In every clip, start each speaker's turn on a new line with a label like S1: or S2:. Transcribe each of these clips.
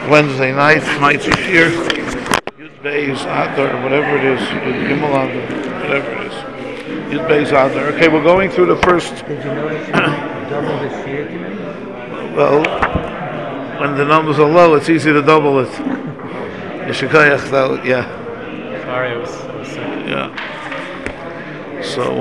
S1: Wednesday night, Shmaitzi Shir, Yud Beis Adar, whatever it is, Yud Gimel Adar, whatever it is, Yud Beis Adar. Okay, we're going through the first.
S2: Did you notice double the Shir today?
S1: Well, when the numbers are low, it's easy to double it. Yeshikayach, though, yeah.
S2: Sorry, I was sick.
S1: Yeah. So,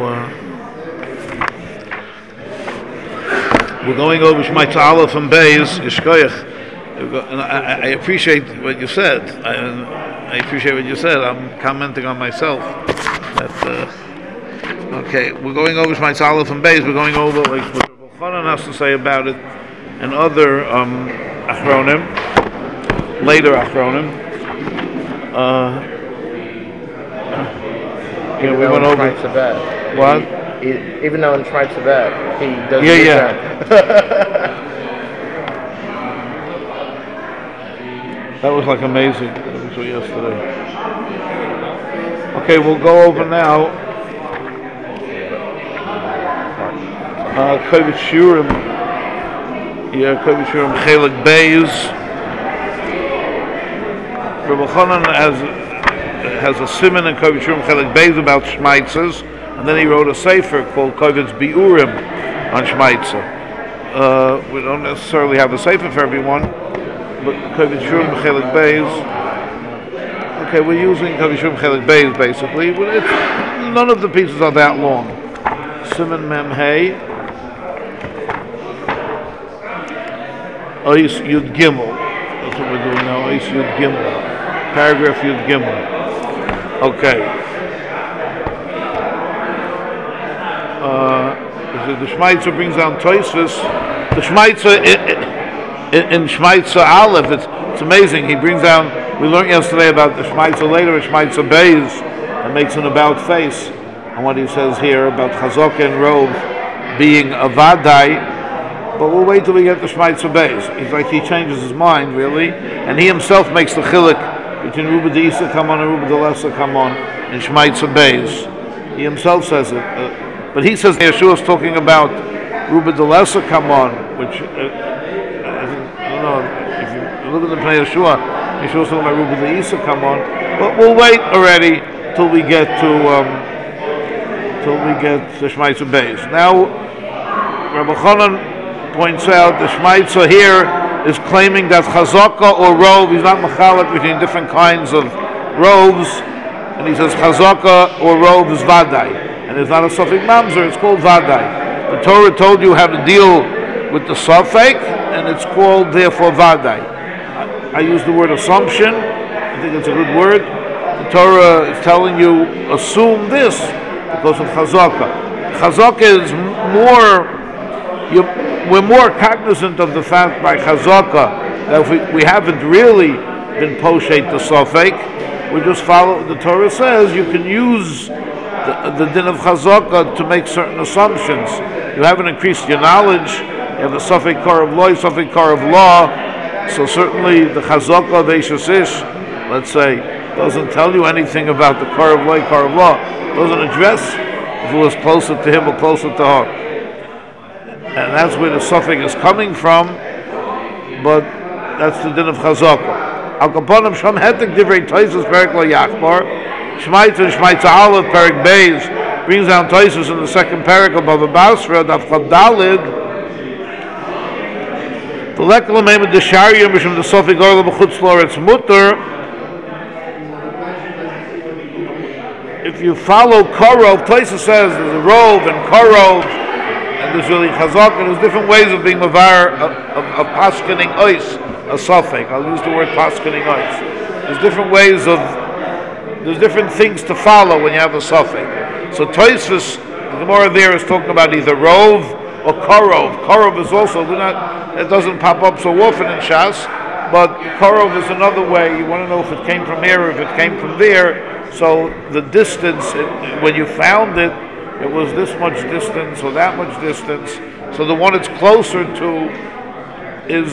S1: we're going over Shmaitz Aleph and Beis, Yeshikayach. And I appreciate what you said. I appreciate what you said. I'm commenting on myself. That, okay, we're going over Shmaitz Aleph and Beis. We're going over like what Rabbi Chanan has to say about it, and other Achronim, later Achronim.
S3: We went over Shabbat.
S1: What?
S3: Even though in Shmaitz Shabbat, he doesn't.
S1: Yeah. That was like amazing. That was yesterday. Okay, we'll go over now. Kovetz Shiurim. Yeah, Kovetz Shiurim Chelik Beis. Rabbi Chanan has a siman in Kovetz Shiurim Chelik Beis about Shmaitzes, and then he wrote a sefer called Kovetz Biurim on Shmaitzah. We don't necessarily have a sefer for everyone, but Kovetz Shiurim Chelik Beis. Okay, we're using Kovetz Shiurim Chelik Beis basically. None of the pieces are that long. Siman Mem Hey. Ois Yud Gimel. That's what we're doing now. Ois Yud Gimel. Paragraph Yud Gimel. Okay. The Shmaitzer brings down Tosfos. The Shmaitzer in Shmaitzer Aleph, it's amazing. He brings down. We learned yesterday about the Shmaitzer later, Shmaitzer Beis, and makes an about face. And what he says here about Chazaka and Rov being a Vadai. But we'll wait till we get to Shmaitzer Beis. It's like he changes his mind, really. And he himself makes the chilik between Ruba de Isa Kamon and Ruba de Lesa Kamon in Shmaitzer Beis. He himself says it. But he says Yeshua is talking about Ruba de Lesa Kamon, which, I don't know, if you look at the Pnei Yeshua, Yeshua's talking about Ruba de Isa Kamon. But we'll wait already till we get to Shmaitzer Beis. Now, Rabbi Chanan points out the Shmaitzer here is claiming that Chazaka or Rov, he's not machalik between different kinds of Rovs, and he says Chazaka or Rov is Vadai, and it's not a Safek Mamzer, it's called Vadai. The Torah told you how to deal with the Safek, and it's called therefore Vadai. I use the word assumption, I think it's a good word. The Torah is telling you, assume this, because of Chazaka. Chazaka is we're more cognizant of the fact by Chazaka that if we haven't really been poshet the Safek, we just follow what the Torah says. You can use the din of Chazaka to make certain assumptions. You haven't increased your knowledge. You have the Safek Kar of Law, Safek Kar of Law. So certainly the Chazaka of Eishes Ish, let's say, doesn't tell you anything about the Kar of Law, Kar of Law. Doesn't address if it was closer to him or closer to her. And that's where the Safek is coming from, but that's the din of Chazaka. Al Kaponim Sham Hetek Divrei Tosfos Perek Lo Yachbar. Shmaitzer and Shmaitzer Aleph Perek Beis brings down Tosfos in the second parak of Bava Basra, Daf Chav Dalid. The Lekal Meim of the Sharia Mishum the Safek Orla B'chutz Loretz Mutter. If you follow Korov, Tosfos says there's a Rov and Korov. And there's really Chazak, and there's different ways of being mavar of paskening ois, a safek. I'll use the word paskening ois. There's different things to follow when you have a safek. So Tosfos, the Gemara there is talking about either Rov or Korov. Korov is also, it doesn't pop up so often in Shas, but Korov is another way. You want to know if it came from here or if it came from there. So the distance, when you found it, it was this much distance or that much distance. So the one it's closer to is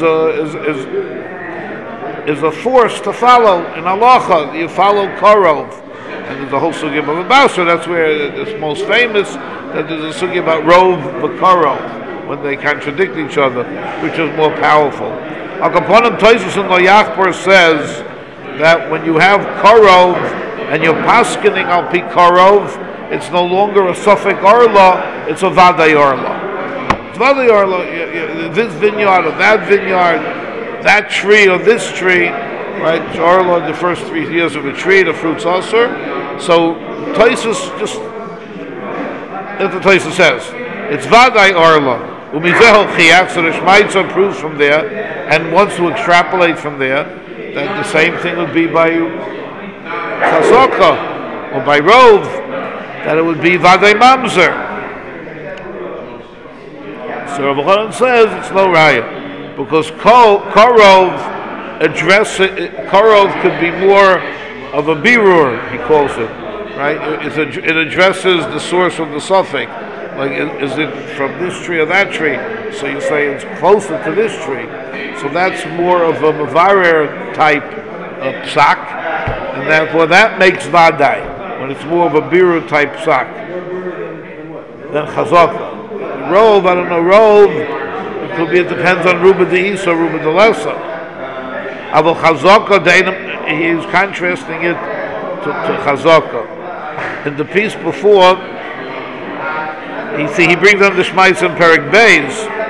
S1: a force to follow in halacha. You follow Korov, and there's a whole sugya about Basra. That's where it's most famous. That there's a sugya about Rov v'Korov when they contradict each other, which is more powerful. Akaponim Toisus in Loyachpur says that when you have Karov and you're paskening al pi Karov, it's no longer a Suffolk Arla, it's a Vaday Arla. It's Vaday Arla, this vineyard or that vineyard, that tree or this tree, right? Arla, the first 3 years of a tree, the fruit's usher. So Toisus just, that's what Toisus says. It's Vaday Arla. Umizeho Chiach, so the Shmaitza proves from there, and wants to extrapolate from there, that the same thing would be by Chazaka, or by Rov, that it would be Vaday Mamzer. So Rabbi Chanan says it's no raya, because Karov could be more of a birur, he calls it, right? It addresses the source of the suffix. Like, is it from this tree or that tree? So you say it's closer to this tree. So that's more of a Mavarer type of psak, and therefore that makes Vadai, when it's more of a Biru type psak. Then Chazaka. Rov, I don't know, Rov, it could be, it depends on Ruba de Isa, Ruba de Lesa. Aval Chazaka, he's contrasting it to Chazaka. In the piece before, he brings on the Shmaitz and Perik Beis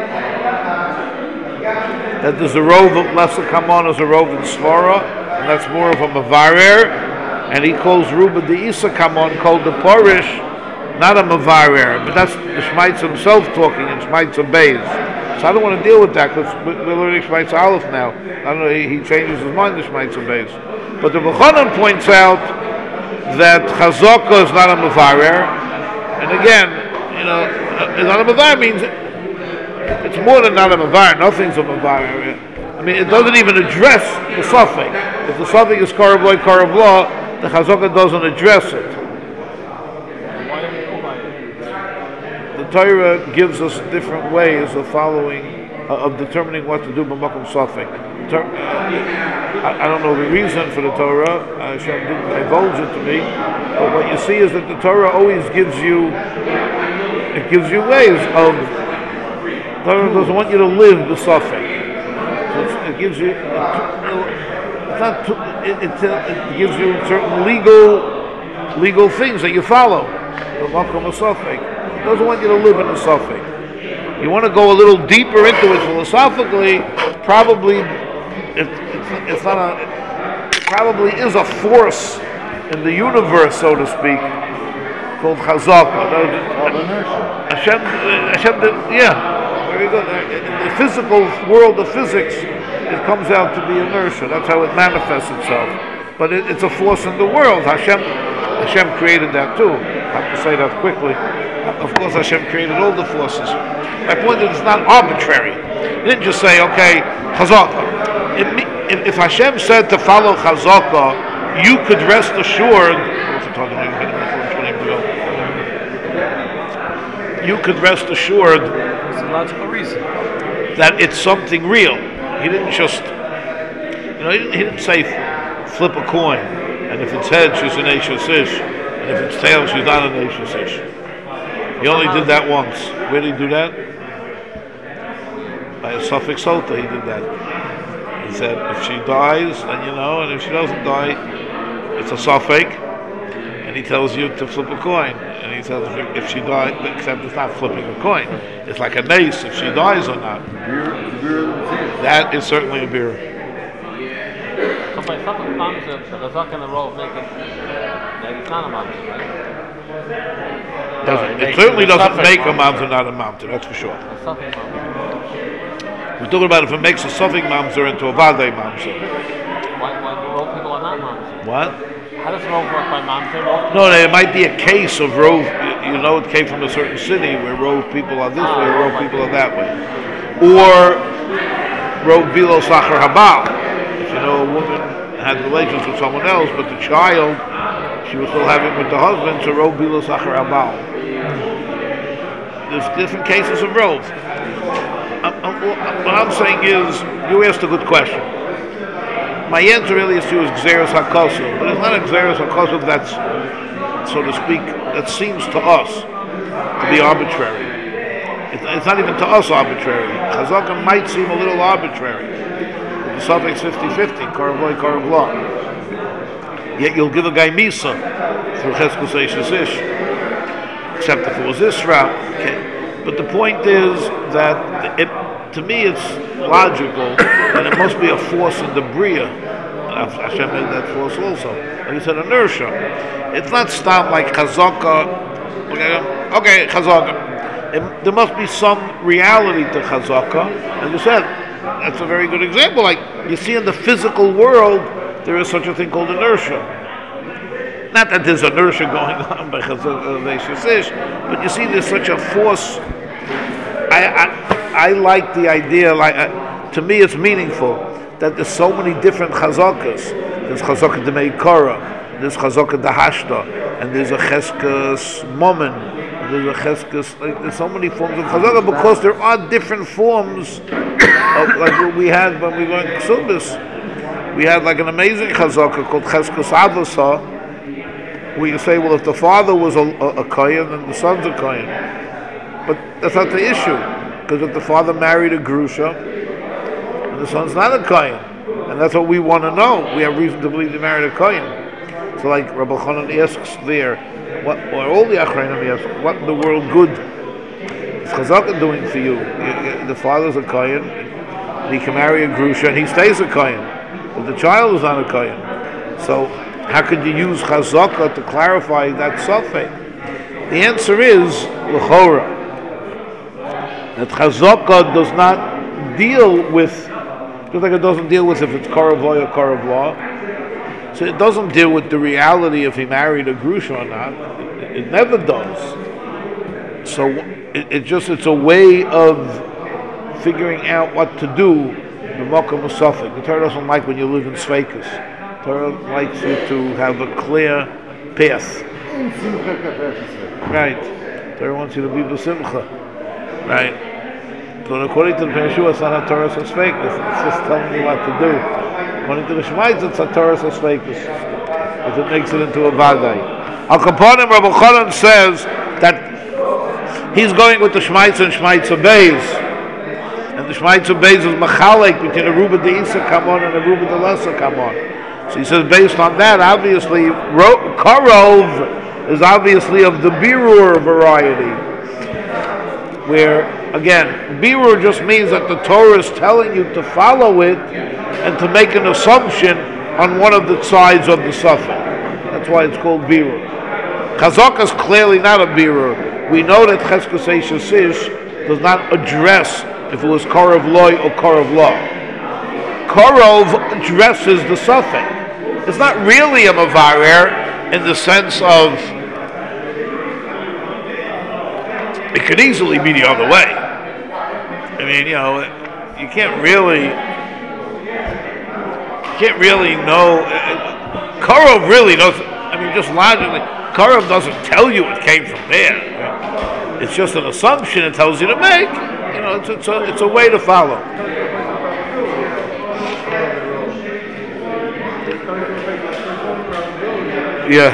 S1: that there's a rov of Lesa Kamon as a rov in Svara, and that's more of a Mavarer, and he calls Ruba de Isa Kamon called the Porish, not a Mavarer, but that's the Shmaitz himself talking in Shmaitz and Beis. So I don't want to deal with that because we're learning Shmaitz Aleph now. I don't know, he changes his mind to Shmaitz and Beis. But the B'chanan points out that Chazaka is not a Mavarer, and again, not a Mavar means it's more than not a Mavar. Nothing's a Mavar. I mean, it doesn't even address the suffix. If the suffix is Karav Loy, Karav Law, the Chazaka doesn't address it. The Torah gives us different ways of following, of determining what to do b'makom suffix. I don't know the reason for the Torah. Hashem didn't divulge it to me. But what you see is that the Torah always gives you ways of. The Torah doesn't want you to live the suffix. So it gives you. It gives you certain legal things that you follow. The makom suffix. It doesn't want you to live in the suffix. You want to go a little deeper into it philosophically. Probably, it's not a. It probably is a force in the universe, so to speak, called Chazaka. Hashem, yeah, very good. In the physical world of physics, it comes out to be inertia. That's how it manifests itself. But it's a force in the world. Hashem created that too. I have to say that quickly. Of course, Hashem created all the forces. My point is, it's not arbitrary. He didn't just say, okay, Chazaka. If Hashem said to follow Chazaka, you could rest assured. You could rest assured.
S2: There's a logical reason
S1: that it's something real. He didn't just, he didn't say flip a coin, and if it's head, she's an Eishes Ish, and if it's tail, she's not an Eishes Ish. He only did that once. Where did he do that? By a suffix sota, he did that. He said, if she dies, then and if she doesn't die, it's a suffix, and he tells you to flip a coin. And he tells you if she dies, except it's not flipping a coin. It's like a nace, if she dies or not. That is certainly a beer.
S4: So by suffix mamzer, the Chazaka and the Rov make it's not a mamzer, right?
S1: It certainly doesn't make a mamzer not a mamzer, that's for sure.
S4: A suffix mamzer.
S1: We're talking about if it makes a suffix mamzer into a vadei mamzer.
S4: Why Rov people are not mamzer?
S1: What?
S4: How does Rov work by mamzer?
S1: No, there might be a case of Rov, it came from a certain city where Rov people are this way, Rov people are that way. Or Rov bilo sachar habal. If a woman had relations with someone else, but the child, she was still having with the husband, so Rov bilo sachar habal. There's different cases of Rov. What I'm saying is, you asked a good question. My answer really is to use Gzeres HaKosov, but it's not a Gzeres HaKosov that's, so to speak, that seems to us to be arbitrary. It's not even to us arbitrary. Chazaka might seem a little arbitrary. The suffix 50-50, Karav Loy, Karav Law. Yet you'll give a guy Misa through Cheskus Eishes Ish, except if it was Isra. Okay. But the point is that to me it's logical that it must be a force in the Bria. Hashem made that force also. Like you said, inertia. It's not stop like Chazaka. Okay, Chazaka. There must be some reality to Chazaka. As you said, that's a very good example. Like you see in the physical world, there is such a thing called inertia. Not that there's inertia going on by Chazaka, but you see there's such a force. I like the idea. To me, it's meaningful that there's so many different chazakas. There's chazaka de meikara, there's chazaka de hashda, and there's a cheskas momen, and there's a cheskas. There's so many forms of chazaka because there are different forms of like what we had when we were in Ksubis. We had like an amazing chazaka called cheskas avasa, where you say, well, if the father was a kohen, then the son's a kohen. But that's not the issue, because if the father married a grusha, and the son's not a kohen, and that's what we want to know. We have reason to believe he married a kohen. So, like Rabbi Chanan asks there, or all the Achrayim ask, what in the world good is Chazaka doing for you? The father's a kohen, and he can marry a grusha, and he stays a kohen, but the child is not a kohen. So, how could you use Chazaka to clarify that suffix? The answer is l'chora. That Chazaka does not deal with, just like it doesn't deal with if it's Karavoy or Karavlaw. So it doesn't deal with the reality if he married a grusha or not. It never does. So it's a way of figuring out what to do. The Mokum Musafik. The Torah doesn't like when you live in Sveikus. The Torah likes you to have a clear path. Right. The Torah wants you to be b'simcha. Right. So according to the Yeshua, it's not a Torah says fake. It's just telling you what to do. According to the Shmaites, it's a Torah says fake. If it makes it into a Vadai. Al Kaponim, Rabbi Chanan says that he's going with the Shmaites and Shmaites Beis. And the Shmaites Beis is Machalek between the Ruba de Isa Kamon and the Ruba de Lessa Kamon. So he says, based on that, obviously, Karov is obviously of the Birur variety. Where, again, Birur just means that the Torah is telling you to follow it and to make an assumption on one of the sides of the suffix. That's why it's called Birur. Chazaka is clearly not a Birur. We know that Cheskas Eishes Ish does not address if it was Karav Loy or Karav Law. Karov addresses the suffix. It's not really a Mavarer in the sense of it could easily be the other way. I mean, you can't really know. Karov really doesn't. I mean, just logically, Karov doesn't tell you it came from there. It's just an assumption it tells you to make. It's a way to follow. Yeah.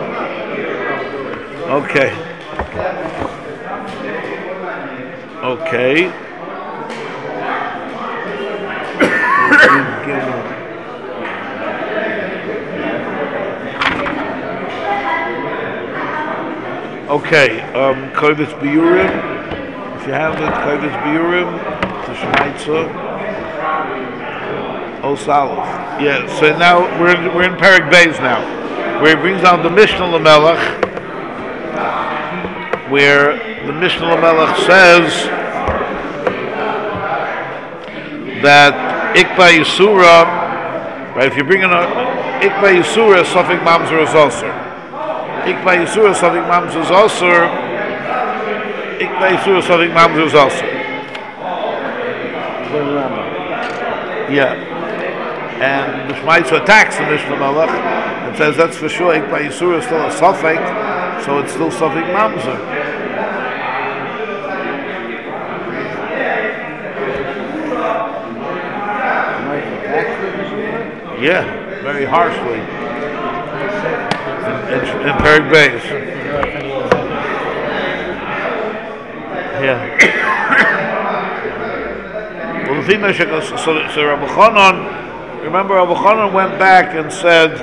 S1: Okay. Okay. Okay, Kovetz Biurim. If you have it, Kovetz Biurim, to Shmaitza, Osalov. Yeah. So now we're in Perek Beis now, where he brings down the Mishnah Lamelech, where the Mishnah Lamelech says that Ikba Yisura, right? If you bring in a Ikba Yisura, Safik Mamzer is Osir. Ikba Yisura, Safik Mamzer is Osir. Ikba Yisura, Safik Mamzer is Osir. Yeah. And the Shmaitzer attacks the Mishnah Malach and says that's for sure Ikba Yisura is still a Safik, so it's still Safik Mamzer. Yeah, very harshly. In Perek Beis. Yeah. Well, the So Rabbi Chanan, remember Rabbi Chanan went back and said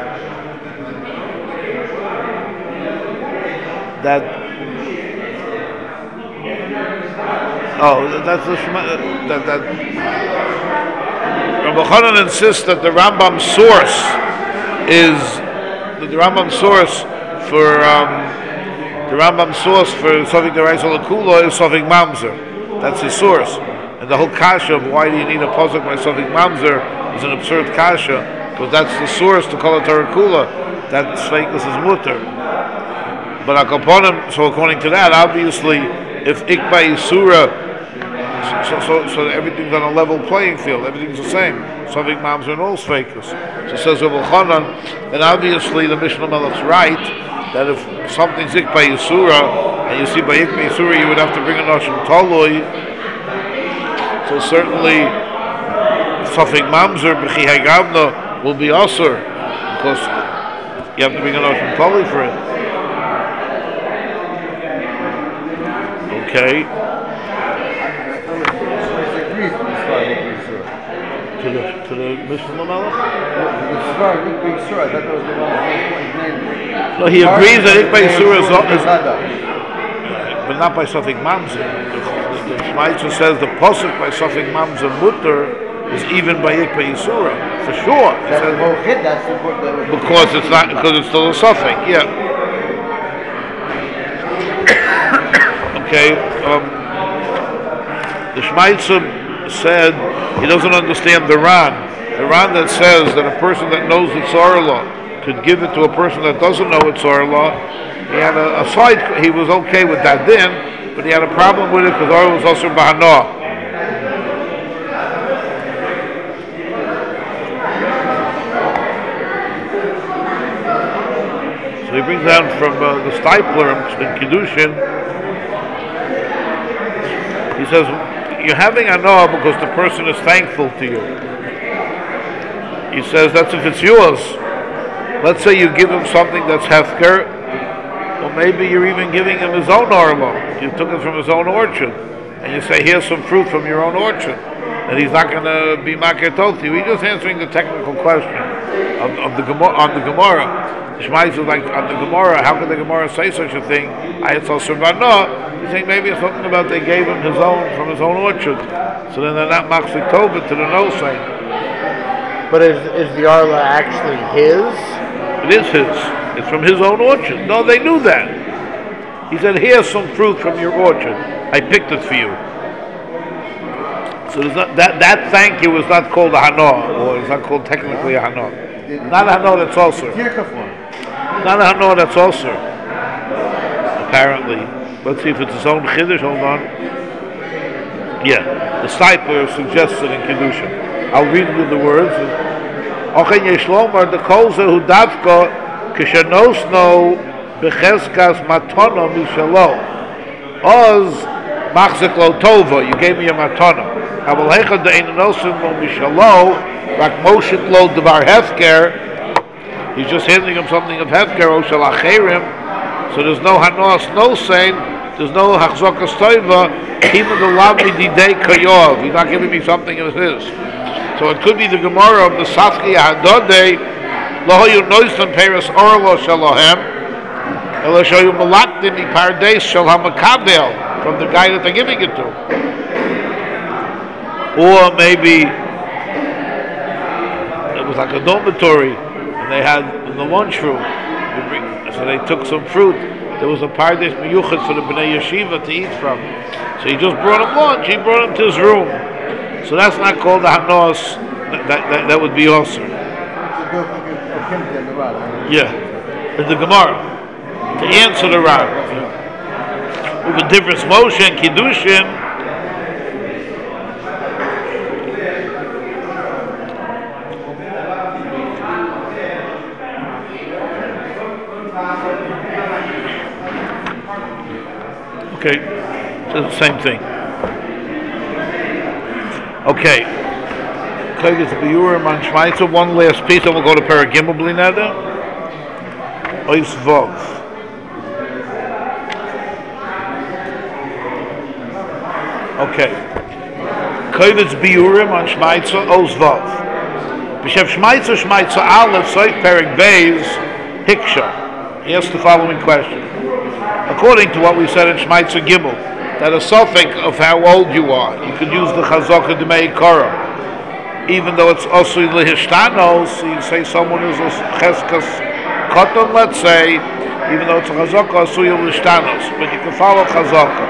S1: that that's the that Rabbi Chanan insists that the Rambam source is the Rambam source for Sofik Deraisa L'Kula is Sofik Mamzer. That's his source. And the whole kasha of why do you need a pasuk by Sofik Mamzer is an absurd kasha, because that's the source to Kol Torah Kula. That Sveikus is mutter. But Akaponim, so according to that, obviously, if Ikba Yisura, so everything's on a level playing field, everything's the same. Sofik Mamzer and all Sveikus. So says Rabbi Chanan, and obviously the Mishnah Melech's right, that if something's Ikba Yisura, and you see by Ikba Yisura you would have to bring a Noshim Toloi, so certainly Sofik Mamzer B'chi Hagavna will be Asur, because you have to bring a Noshim Toloi for it. Okay. To the Mishnah Melech? No, he agrees that Ikba Yisura is but not by Sofik Mamzer. The Shmaitzer says the posuk by Sofik Mamzer Mutter is even by Ikba Yisura, for sure. Because it's not, because it's still a Sofik, yeah. Okay, the Shmaitzer said he doesn't understand the Ran. The Ran that says that a person that knows it's Orla could give it to a person that doesn't know it's Orla. He had a side, he was okay with that din, but he had a problem with it because Orla was also Bahana. So he brings down from the Stipler in Kiddushin. He says, you're having Hana because the person is thankful to you. He says, that's if it's yours. Let's say you give him something that's hefker, or maybe you're even giving him his own orlo. You took it from his own orchard, and you say, here's some fruit from your own orchard, and he's not going to be makir to you. He's just answering the technical question of the Gemara. Shmai is like, on the Gemara, how could the Gemara say such a thing? Ayatzal Survana. He's saying maybe it's something about they gave him his own from his own orchard. So then they're not machzik tova to the no saying.
S3: But is the Arla actually his?
S1: It is his. It's from his own orchard. No, they knew that. He said, here's some fruit from your orchard. I picked it for you. So there's not, that thank you is not called a hana, or it's not called technically a hana. Not a hana that's also. Not a hana that's also. Apparently. Let's see if it's his own chiddush. Hold on. Yeah. The Stipler suggested in Kiddushin. I'll read you the words. Ochen yeshlomar the kolze hu davka kishanosno becheskas matona mishalo. Oz machzik lo tova. You gave me a matona. Aval hechad de einonosim lo mishalo rak moshit lo devar hefker. He's just handing him something of hefker o shel acherim. So there's no hanos, no saying. There's no hachzokas toiva. Even the lavmi didei kayov. He's not giving me something of his. So it could be the Gemara of the Safki Hadodei, Lohoyu Noistan Peres Orlo Shalohem, Eloshoyu Malakdim Ipardes Shalhamakabel, from the guy that they're giving it to. Or maybe it was like a dormitory, and they had in the lunchroom, so they took some fruit. There was a Pardes Miyuchas for the Bnei Yeshiva to eat from. So he just brought him lunch, he brought him to his room. So that's not called the hanos. That would be also. Yeah, it's the Gemara to answer the Rav. With the difference, Moshe and Kiddushin. Okay, it's the same thing. Okay. One last piece, and we'll go to Paragimel Blinada. Ois Vov. Okay. Kovetz biurim on Shmaitza Ozvav. B'shem Shmaitza Aleph Soif Perek Beis Hiksha. He asked the following question. According to what we said in Shmaitza Gimel, that a suffix of how old you are, you could use the Chazaka D'mei Korah. Even though it's Osui Lehishtanos, so you say someone is a Cheskas Koton, let's say, even though it's a Chazaka Osui Lehishtanos, but you can follow Chazaka.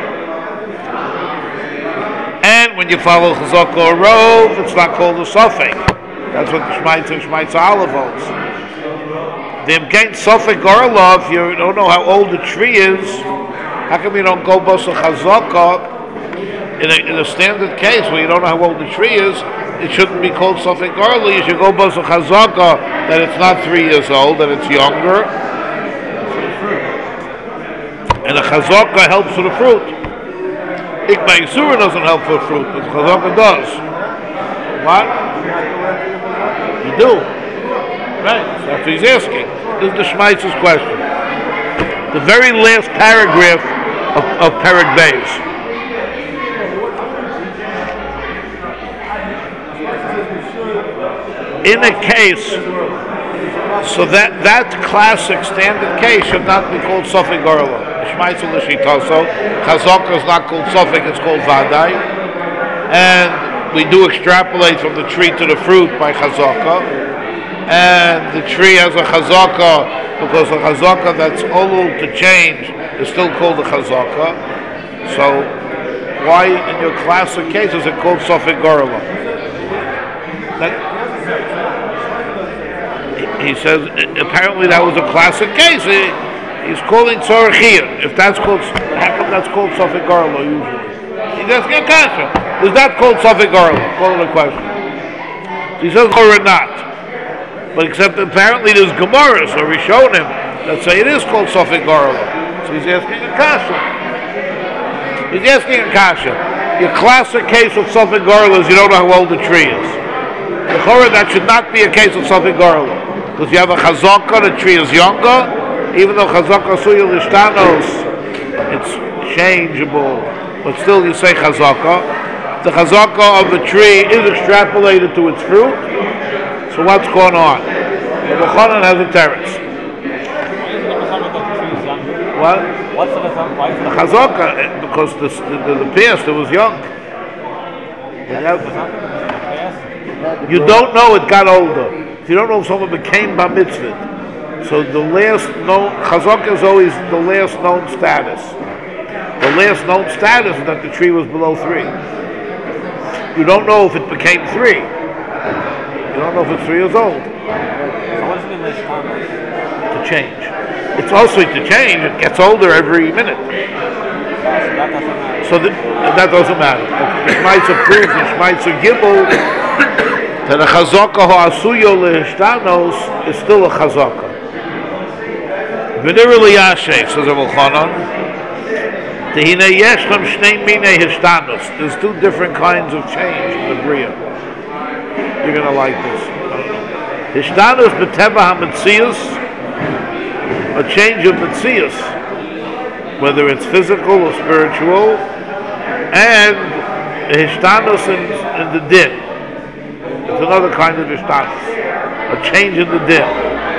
S1: And when you follow Chazaka or Rov, it's not called a suffix. That's what the Shmaitza Aleph holds. The Imkain Sofik Orla, if you don't know how old the tree is, how come you don't go Bosa Chazaka in a standard case where you don't know how old the tree is? It shouldn't be called Sofik Orla. You should go Bosa Chazaka that it's not 3 years old, that it's younger. And the Chazaka helps for the fruit. Ikma Yisura doesn't help for fruit, but the Chazaka does. What? You do. Right, so that's what he's asking. This is the Shmaitz's question. The very last paragraph of Perek Beis. In a case, so that classic standard case should not be called Sofik Orla. Shmaitz L'Shitaso. Chazaka is not called Sofik, it's called Vadai. And we do extrapolate from the tree to the fruit by Chazaka. And the tree has a chazaka because a chazaka that's old to change is still called a chazaka. So why in your classic case is it called Sofik Orla? He says apparently that was a classic case. He's calling Tzorachiyah. If that's called, how come that's called Sofik Orla usually? He's asking a question. Is that called Sofik Orla? Call it a question. He says or not. But except apparently there's Gemaras or Rishonim that say it is called Sofik Orla. So he's asking a kasha. He's asking a kasha. Your classic case of Sofik Orla is you don't know how old the tree is. The Chorah, that should not be a case of Sofik Orla. Because you have a Chazaka, the tree is younger, even though Chazaka Suya Lishtanos, it's changeable. But still you say Chazaka. The Chazaka of the tree is extrapolated to its fruit. So what's going on? The Mechanan has a terrace. What?
S4: What's the Chazaka? Why is
S1: The Chazaka, because the past it was young. You don't know it got older. You don't know if someone became Bar Mitzvah. So the last known, Chazaka is always the last known status. The last known status is that the tree was below 3. You don't know if it became 3. You don't know if it's 3 years old.
S4: So what's the Lishtanos?
S1: To change. It's also to change. It gets older every minute.
S4: So that doesn't matter.
S1: The Shmaitza proves the Shmaitza Gimel that a Chazaka Ha'asuyo Lehishtanos is still a Chazaka. V'nir Eliyashe, says Rabbi Chanan, Tehine Yeshlam Shnei Minei Hishtanos. There's 2 different kinds of change in the Bria. You're going to like this. Hishtanos B'teva HaMetzius, a change of Metzius, whether it's physical or spiritual, and Hishtanos in the din. It's another kind of Hishtanos, a change in the din.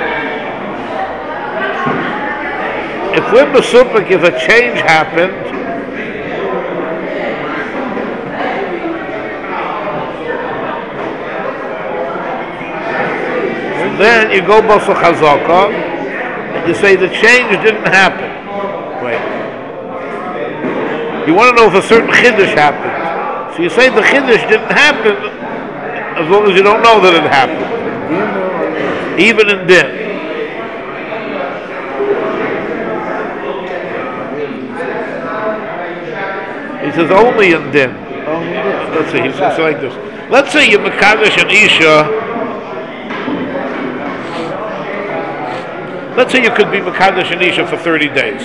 S1: If we're Mesupik, if a change happened, then you go Bosa Chazaka, and you say the change didn't happen. Wait. You want to know if a certain Chiddush happened. So you say the Chiddush didn't happen, as long as you don't know that it happened. Even in Din. He says only in Din. Let's see, he says like this. Let's say you're Mekadosh and Isha. Let's say you could be Mekadosh and Isha for 30 days.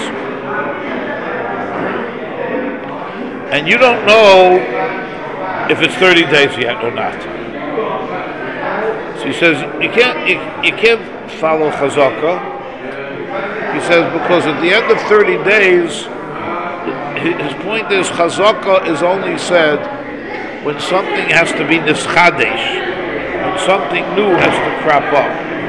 S1: And you don't know if it's 30 days yet or not. So he says, you can't follow Chazaka. He says, because at the end of 30 days, his point is, Chazaka is only said when something has to be nischadesh, when something new has to crop up.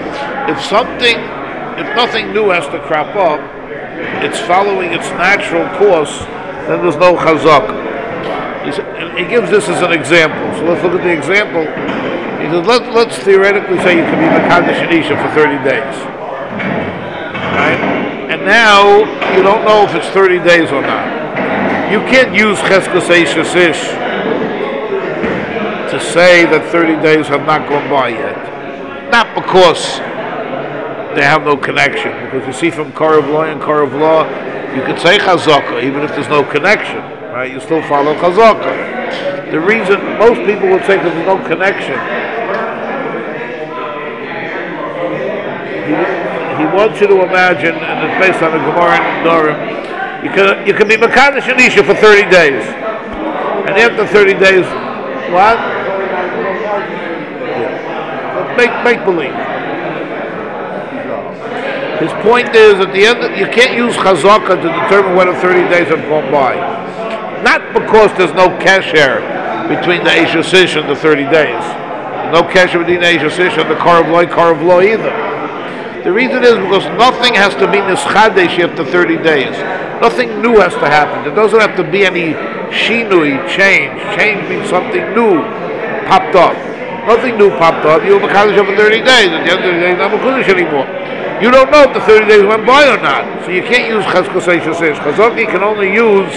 S1: If nothing new has to crop up, it's following its natural course, then there's no chazak. He gives this as an example. So let's look at the example. He says, let's theoretically say you can be Mekadesh and Isha for 30 days. Right? And now, you don't know if it's 30 days or not. You can't use Cheskes Eishes Ish to say that 30 days have not gone by yet. Not because they have no connection. Because you see from Korav Law and Korav Law, you could say Chazaka, even if there's no connection. Right? You still follow Chazaka. The reason most people would say because there's no connection, he wants you to imagine, and it's based on the Gemara in Dorim, you can be Mekadesh and Isha for 30 days. And after 30 days, what? Yeah. Make believe. His point is, at the end, you can't use Chazaka to determine whether 30 days have gone by. Not because there's no kesher between the Eishes Ish and the 30 days. There's no kesher between the Eishes Ish and the Korav Law either. The reason is because nothing has to be nischadesh after 30 days. Nothing new has to happen. There doesn't have to be any shinui, change. Change means something new popped up. Nothing new popped up. You're Mekadesh for 30 days. At the end of the day, you're not Mekadesh anymore. You don't know if the 30 days went by or not. So you can't use Cheskes Eishes Ish. Chazaki can only use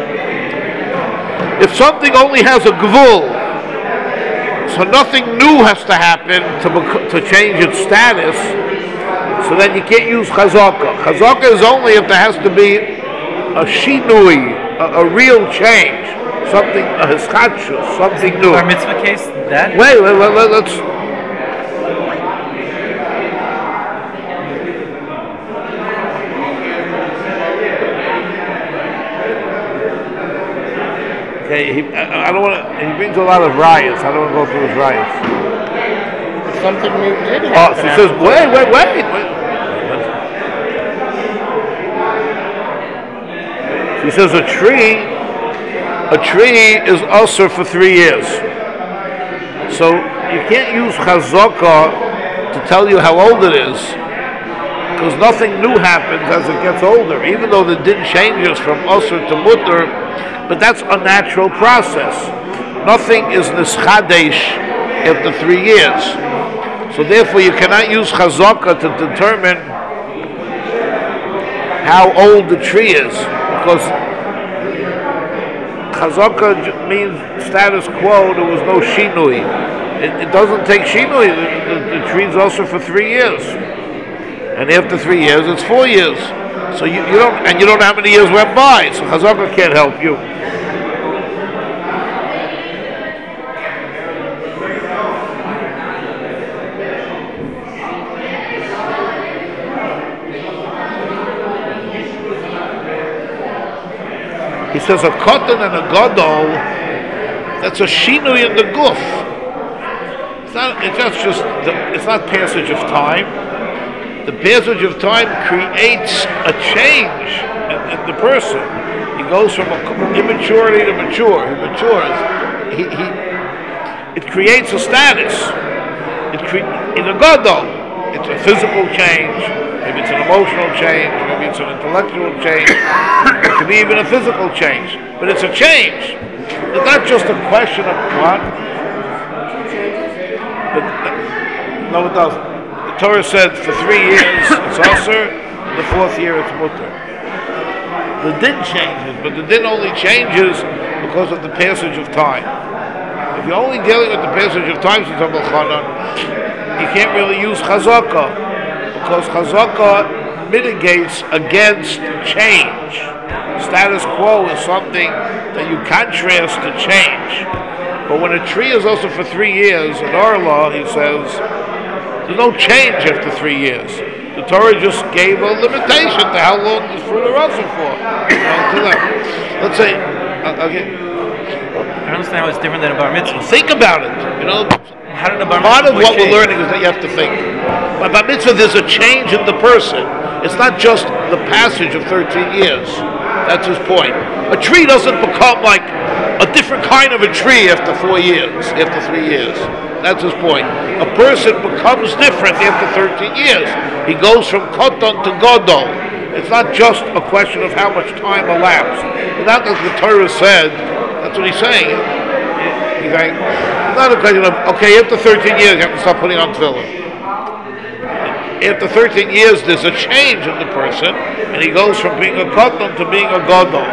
S1: if something only has a gvul. So nothing new has to happen to change its status. So then you can't use Chazaka. Chazaka is only if there has to be a shinui, a real change, something, a hischatshus, something new.
S2: Bar mitzvah case, that?
S1: Wait, let's. Okay, I don't want to. He brings a lot of riots. I don't want to go through his riots.
S3: Something new did
S1: Oh,
S3: happen.
S1: so he says, wait. He says a tree is usher for 3 years. So you can't use chazaka to tell you how old it is, because nothing new happens as it gets older. Even though the din changes from usher to mutter, but that's a natural process. Nothing is nischadesh after 3 years. So therefore you cannot use chazaka to determine how old the tree is, because chazaka means status quo. There was no shinui. It doesn't take shinui. The tree's also for 3 years, and after 3 years, it's 4 years. So you don't know how many years went by. So chazaka can't help you. He says a cotton and a gadol, that's a shinui in the guf. It's not passage of time. The passage of time creates a change in the person. He goes from immaturity to mature. He matures. It creates a status. In a gadol, it's a physical change. Maybe it's an emotional change. Maybe it's an intellectual change. It could be even a physical change. But it's a change. It's not just a question of what. But, no, it doesn't. The Torah said for 3 years it's usher, the 4th year it's mutter. The din changes, but the din only changes because of the passage of time. If you're only dealing with the passage of time, says Abul Chanan, you can't really use chazaka, because chazaka mitigates against change. Status quo is something that you contrast to change. But when a tree is also for 3 years, in our law, he says, there's no change after 3 years. The Torah just gave a limitation to how long this fruit are also for. Let's say, okay.
S2: I don't understand how it's different than a bar mitzvah.
S1: Think about it.
S2: How did a bar mitzvah
S1: Part of what
S2: change?
S1: we're learning is that you have to think. By bar mitzvah, there's a change in the person. It's not just the passage of 13 years. That's his point. A tree doesn't become like a different kind of a tree after 4 years, after 3 years. That's his point. A person becomes different after 13 years. He goes from koton to godol. It's not just a question of how much time elapsed. Not as the Torah said. That's what he's saying. He's saying, it's not a question of, okay, after 13 years you have to stop putting on tefillin. After 13 years there's a change in the person, and he goes from being a koton to being a godol.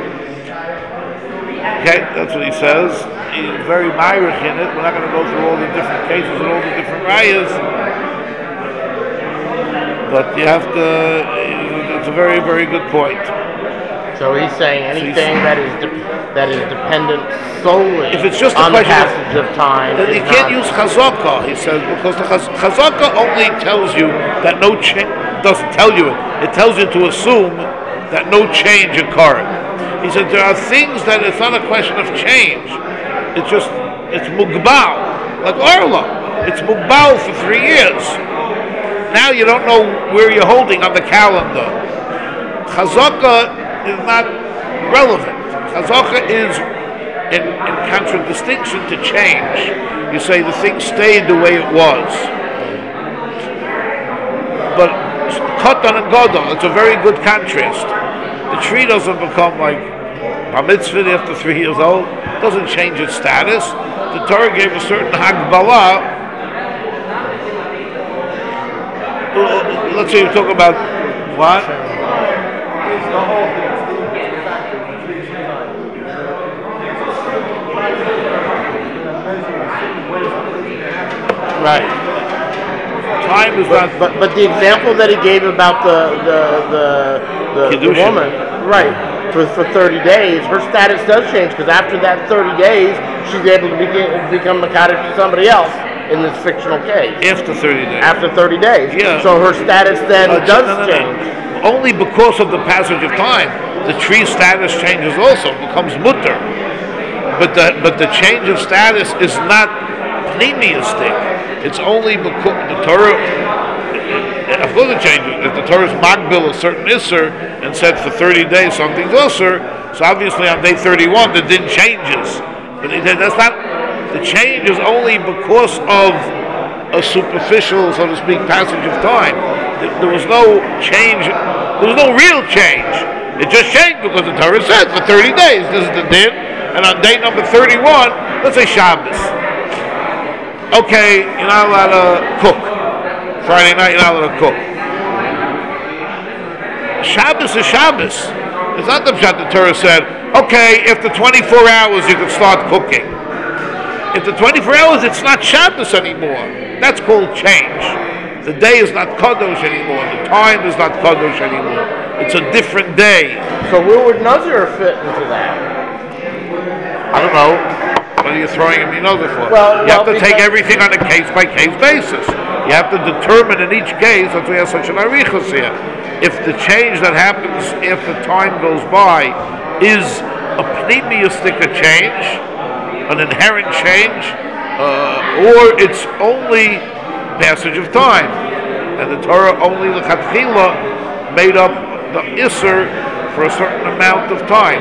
S1: Okay, that's what he says. He's very myrich in it. We're not going to go through all the different cases and all the different rayas, but you have to. It's a very, very good point.
S3: So he's saying anything that is dependent solely
S1: if it's just a
S3: on the
S1: question
S3: passage of time.
S1: then you can't use chazaka. He says because the chazaka only tells you that no change. Doesn't tell you it. It tells you to assume that no change occurred. He said there are things that it's not a question of change. It's mugbal, like Orla. It's mugbal for 3 years. Now you don't know where you're holding on the calendar. Chazaka is not relevant. Chazaka is in contradistinction to change. You say the thing stayed the way it was. But Kotan and Godon, it's a very good contrast. The tree doesn't become like Bar Mitzvah after 3 years old. It doesn't change its status. The Torah gave a certain Hagbalah. Let's say you talk about what?
S3: Right.
S1: Time is not.
S3: But the example that he gave about the woman, right, for 30 days, her status does change because after that 30 days, she's able to become a Kaddish to somebody else in this fictional case.
S1: After 30 days.
S3: After 30 days.
S1: Yeah.
S3: So her status then does
S1: no.
S3: change.
S1: Only because of the passage of time, the tree status changes also, becomes mutter. But the change of status is not pneumistic. It's only because the Torah, of course it changes. If the Torah is magbil a certain isser and said for 30 days something's usser, so obviously on day 31 the din changes. But that's not, the change is only because of a superficial, so to speak, passage of time. There was no change, there was no real change. It just changed because the Torah said for 30 days, this is the din, and on day number 31, let's say Shabbos. Okay, you're not allowed to cook. Friday night, you're not allowed to cook. Shabbos is Shabbos. It's not the pshat the Torah said, okay, after 24 hours you can start cooking. After 24 hours, it's not Shabbos anymore. That's called change. The day is not Kadosh anymore. The time is not Kadosh anymore. It's a different day.
S3: So where would Nazir fit into that?
S1: I don't know. What are you throwing him in over for?
S3: Well,
S1: you have to take everything on a case-by-case basis. You have to determine in each case, that's why you have such an arichos here. If the change that happens after time goes by is a pneumistic change, an inherent change, or it's only passage of time. And the Torah only, the Chatchila, made up the Isser for a certain amount of time.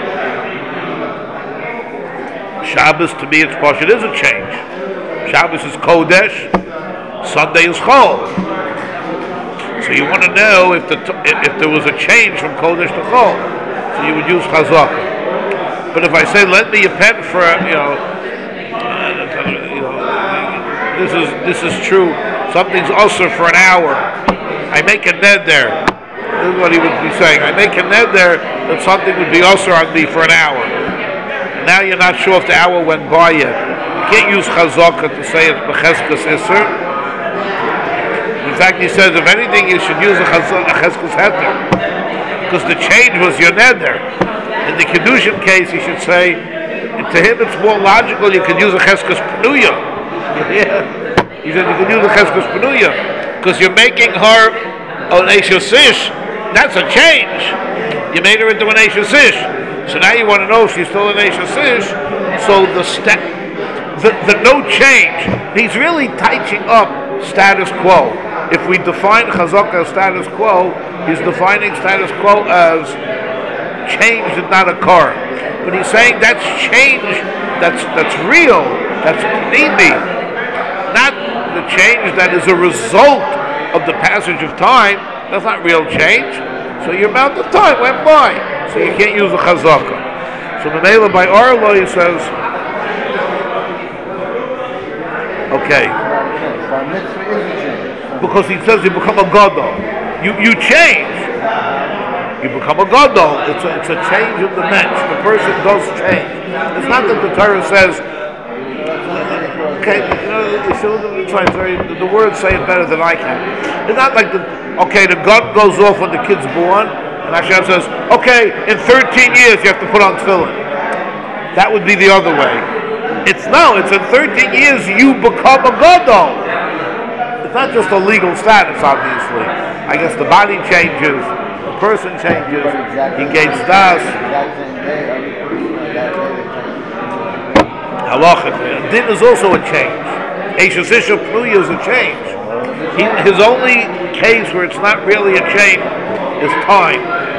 S1: Shabbos, to me, it's Pashut is a change. Shabbos is Kodesh, Sunday is Chol. So you want to know if there was a change from Kodesh to Chol. So you would use Chazakah. But if I say, lend me a pen for, this is true, something's usher for an hour, I make a ned there. This is what he would be saying. I make a ned there that something would be usher on me for an hour. Now you're not sure if the hour went by yet. You can't use chazaka to say it's becheskas isser. In fact, he says, if anything, you should use a cheskas heter, because the change was your neder. In the kedushin case, you should say, to him it's more logical. You could use a cheskas penuya. Yeah. He said you could use a cheskas penuya because you're making her an eishes ish. That's a change. You made her into an eishes ish. So now you want to know if she's still an eishes ish. So the no change, he's really tightening up status quo. If we define chazaka as status quo, he's defining status quo as change did not occur. But he's saying that's change, that's real, that's pnimi, not the change that is a result of the passage of time. That's not real change. So your amount of time went by, so you can't use a chazaka. So Mamela by Arlo, he says, okay, because he says you become a gadol. You change. You become a gadol. It's a change of the mensch. The person does change. It's not that the Torah says, okay, the words say it better than I can. It's not like the gun goes off when the kid's born, and Hashem says, okay, in 13 years you have to put on tefillin. That would be the other way. It's in 13 years you become a gadol. It's not just a legal status, obviously. I guess the body changes, the person changes, he gains das. Halacha. Din is also a change. Eishes Isha Pluya is a change. His only case where it's not really a change is time.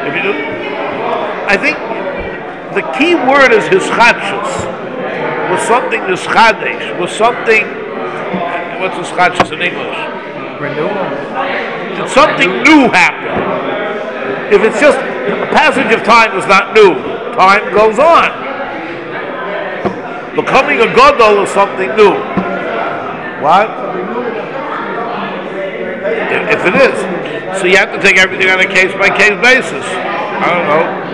S1: I think the key word is hischadshus. Was something nischadesh, was something, what's hischadshus in English?
S2: Renewal.
S1: Did something new happen? If it's just a passage of time is not new, time goes on. Becoming a gadol is something new. What? If it is. So you have to take everything on a case-by-case basis. I don't know.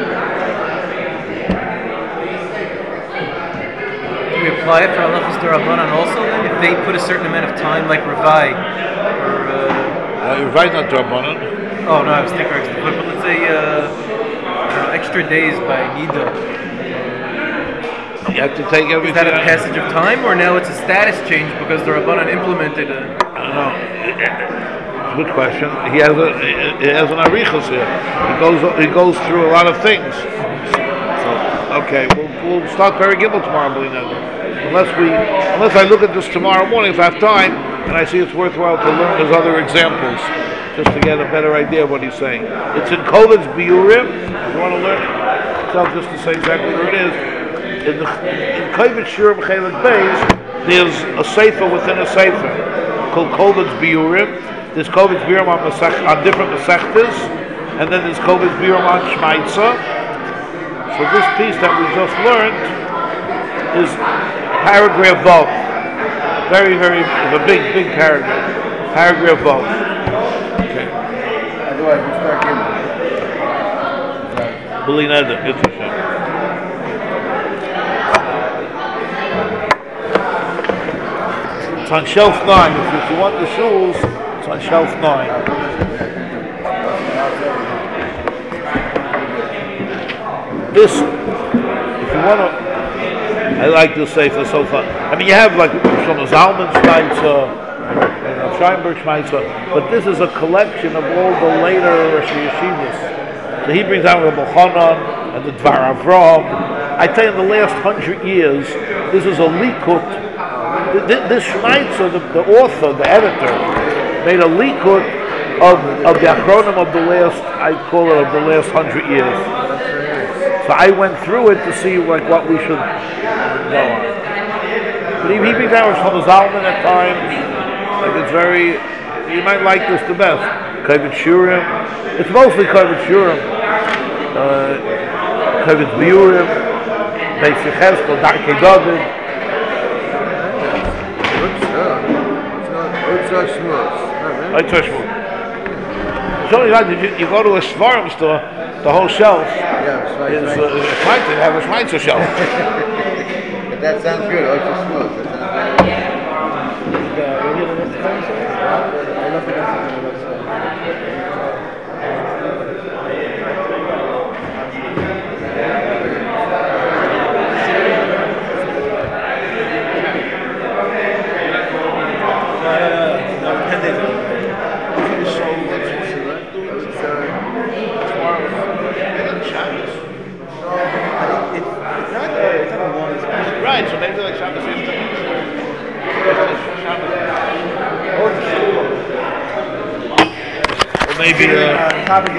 S2: Do we apply it for halachas d'Rabbanan also then? If they put a certain amount of time, like Ravai, or...
S1: Ravai not d'Rabbanan.
S2: Oh, no, I was thinking extra, but let's say extra days by Nida.
S1: You have to take everything...
S2: Is that a passage of time, or now it's a status change because the Rabbanan implemented a...
S1: I don't know. Good question. He has an arichos here. He goes through a lot of things. So, okay, we'll start Perek Gimel tomorrow, unless I look at this tomorrow morning if I have time and I see it's worthwhile to learn his other examples, just to get a better idea of what he's saying. It's in Kovetz Biurim. If you want to learn it yourself, just to say exactly where it is. In Kovetz Shiurim Chelik Beis, there's a sefer within a sefer called Kovetz Biurim. There's Kovetz Biurim on different Masechtas, and then there's Kovetz Biurim on Shmaitza. So this piece that we just learned is paragraph Vav. Very, very, a big paragraph. Paragraph Vav. Okay.
S5: Otherwise, we start giving.
S1: B'li neder, good to say. It's on shelf 9. If you want the shuls, it's on shelf 9. This, if you want to, I like to say for so far. I mean, you have like some Zalman Schmeitzer, Scheinberg Schmeitzer, but this is a collection of all the later Rosh Yeshivas. So he brings out Rabbi Chanan and the Dvar Avram. I tell you, in the last 100 years, this is a likut. This Schmeitzer, the author, the editor, made a likut of the Achronim of the last, I call it of the last 100 years. So I went through it to see like what we should go on. But he brings out from Zalman at times. Like it's very, you might like this the best. Kovetz Shiurim. It's mostly Kovetz Shiurim. Kovetz Biurim. Beis Yecheskel, Darkei David. It's only like you go to a Svarim store, the whole shelf is Schmeitzer. They have a Schmeitzer shelf.
S5: But that sounds good. I like your smooth. That sounds
S1: Right, so maybe like Shabbos or maybe